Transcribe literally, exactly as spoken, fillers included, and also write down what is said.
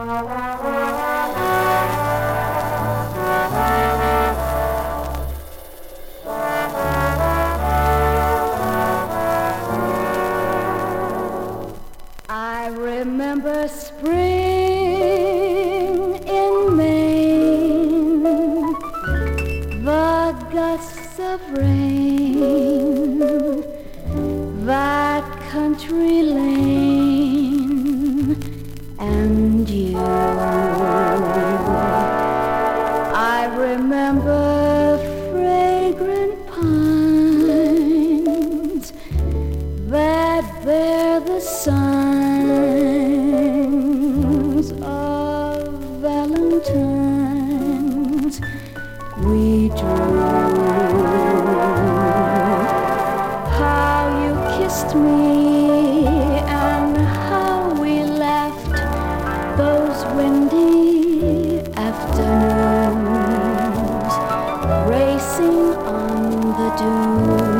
I remember spring in Maine, the gusts of rain, that country lane, and you. I remember fragrant pines that bear the signs of Valentine's we drew. How you kissed me and how we laughed those windy afternoons, racing on the dunes.